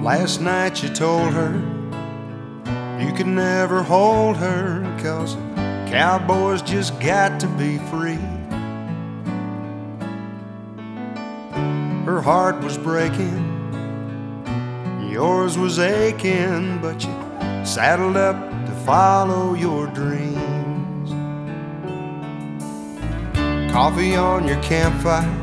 Last night you told her you could never hold her, 'cause cowboys just got to be free. Her heart was breaking, yours was aching, but you saddled up to follow your dreams. Coffee on your campfire,